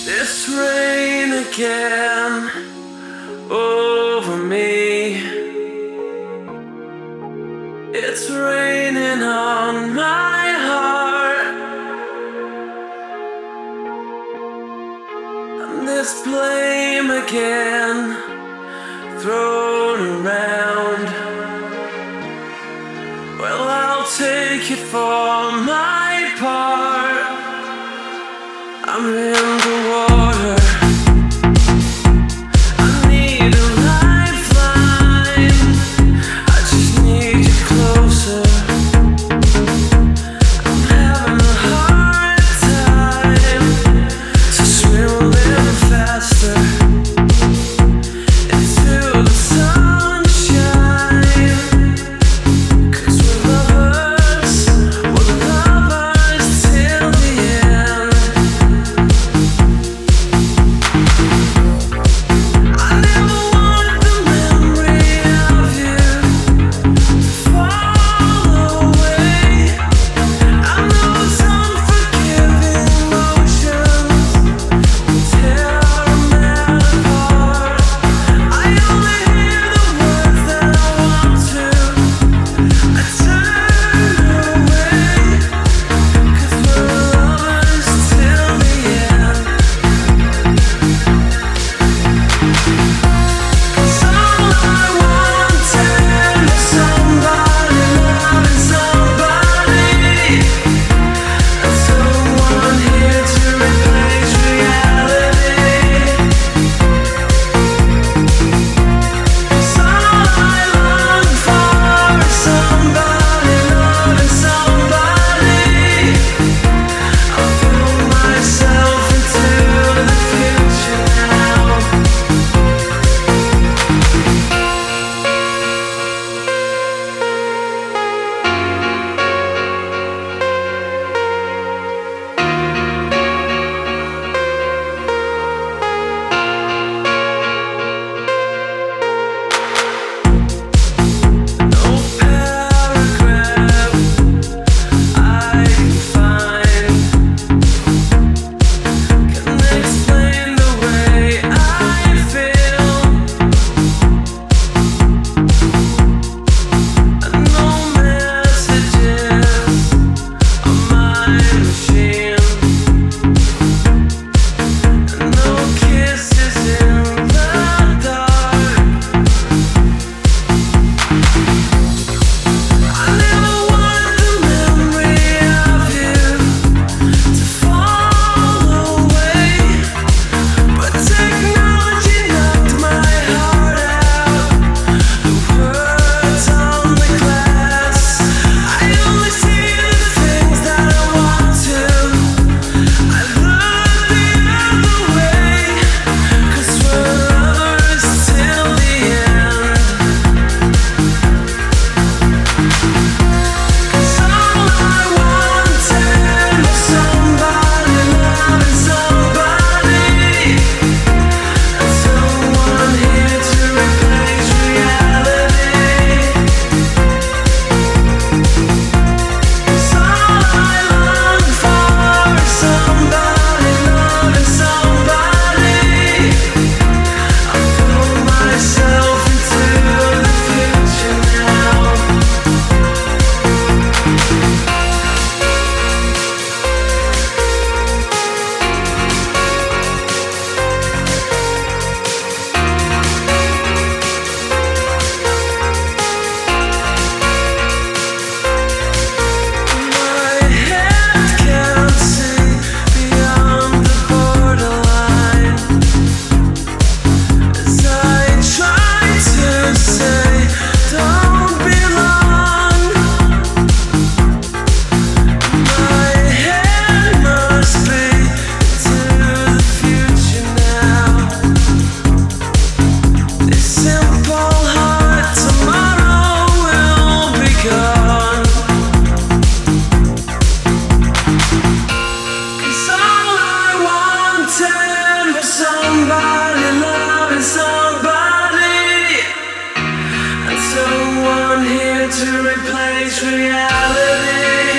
It's rain again over me. It's raining on my heart, and this blame again thrown around. Well, I'll take it for my part. I'm in the water. I need a lifeline. I just need you closer. I'm having a hard time to swim a little faster into the sunshine. 'Cause we're lovers till the end. I never want the memory of you to fall away. I know it's unforgiving emotions tear a man apart. I only hear the words that I want to. I turn away, 'cause we're lovers till the end. 'Cause all I wanted was somebody loving somebody, and someone here to replace reality. 'Cause all I long for is somebody loving somebody. I've thrown myself into the future now. No paragraph I can find can explain the way I feel, and no messages on my machine, and no kisses in the dark. I never want the memory of you to fall away, but technology knocked my heart out. The words on the glass, I only see the things that I want to. I look the other way, 'cause we're lovers till the end. 'Cause all I wanted was somebody loving somebody, and someone here to replace reality. 'Cause all I long for is somebody loving somebody. I've thrown myself into the future now. My head can't see beyond the borderline, as I try to say don't belong. My head must be into the future now. This simple heart tomorrow will be gone. 'Cause all I wanted was somebody loving somebody, and someone here to replace reality.